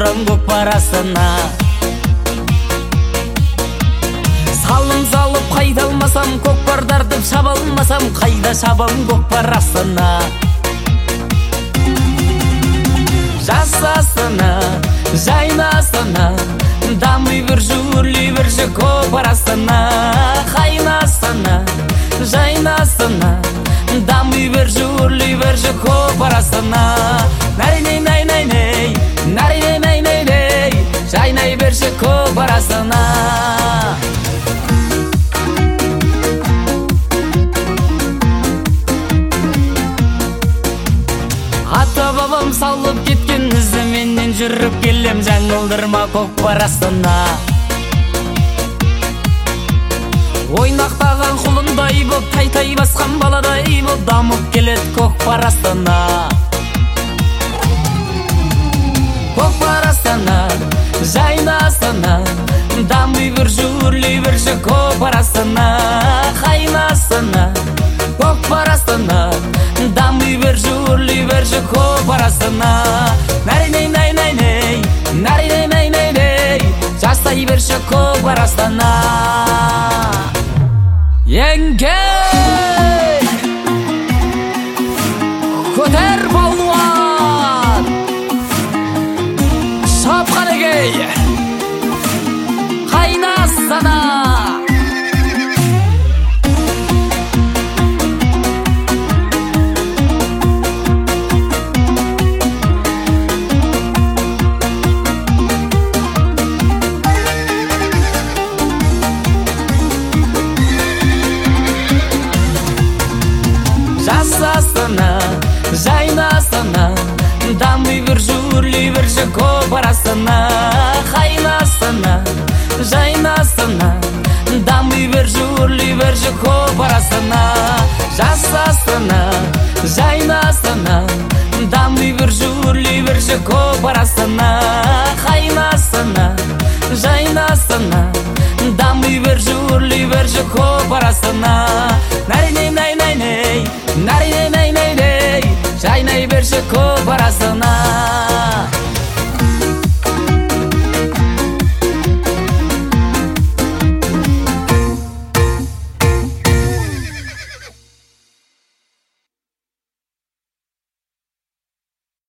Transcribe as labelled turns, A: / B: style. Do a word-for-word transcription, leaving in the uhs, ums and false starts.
A: тұрам көкпар астына. Салым салып қайда алмасам, көкпар тартып шаба алмасам, қайда шабам көкпар астына. Жаса астана, жайна астана, дамый бір жүрли бір жі көкпар астына. Қайна астана, жайна астана, дамый бір жүрли бір жі көкпар астына. Нәриней най най ней, нәриней най най ней, жайнай бір жі көкпар астына. Ата бабам салып кеткен ізіменен жүріп келем, жаңылдырма көкпар астына. Ойнақтаған құлындай боп, тай-тай басқан баладай боп, дамып келет көкпар астына. Көкпар астана, жайна астана, дамый бір жүрли бір жі көкпар астана. Қайна астана, көкпар астана, дамый бір жүрли бір жі көкпар астана. Нәриней най най ней, нәриней най най ней, жасай бір жі көкпар астана. Еңгей көтер балуан, шапқан егей, қайна астана. Жаса астана, жайна астана, дамый бір жүрли бір жі көкпар астана. Қайна астана, жайна астана, дамый бір жүрли бір жі көкпар астана. Жаса астана, жайна астана, дамый бір жүрли бір жі көкпар астана. Қайна астана, жайна астана, дамый бір жүрли бір жі көкпар астана. Нәриней най най ней, нәриней най най ней, жайнай бір жі көкпар астына.